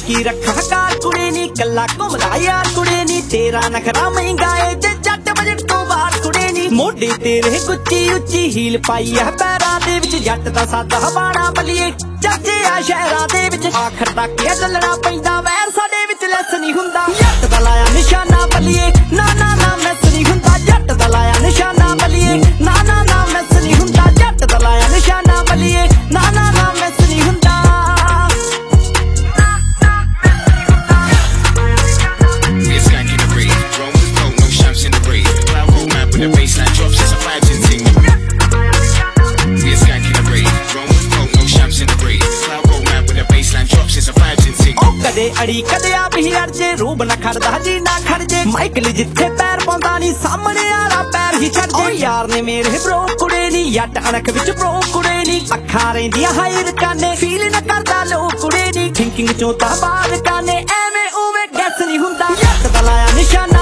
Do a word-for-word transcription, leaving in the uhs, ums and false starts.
की रखा कार कुड़े नी कला घुमदा यार कुड़े नी तेरा नखरा महंगा है ते जट बजट तो बाहर कुड़े नी मोढे तेरे गुच्ची उच्ची हील पाई है पैरां दे विच जट दा सादा बाणा बलिए चाचे आ शहरां दे विच आखर तक ये चलना पैंदा वैर साडे विच लैस नहीं हुंदा जट दा लाया निशाना बलिए ना ना ना मैस नहीं हुंदा जट दा लाया निशाना बलिए ना ना ना मैस नहीं हुंदा जट दा लाया निशाना बलिए ना ना ना मैस नहीं हुंदा the baseline drops, it's a vibes in ting. We a skank in the braid. Run with coke, no shams in the braid. Cloud roll man with the baseline drops, it's a vibes in ting. ओ कदे अड़ी कदे आ भी अड़ जे रूब न खड़दा जी ना खड़ J Michael जिथे पैर पाਉਂਦਾ नहीं सामने आला पैर ही छड़ जे ओ यार ने मेरे ब्रो कुड़े नी जट अणख विच ब्रो कुड़े नी अखां रहिंदियां हायर काने फील न करदा लो कुड़े नी थिंकिंग चों ता बाहर काने एवें उवें गैस नहीं हुंदा जट दा लाया निशाना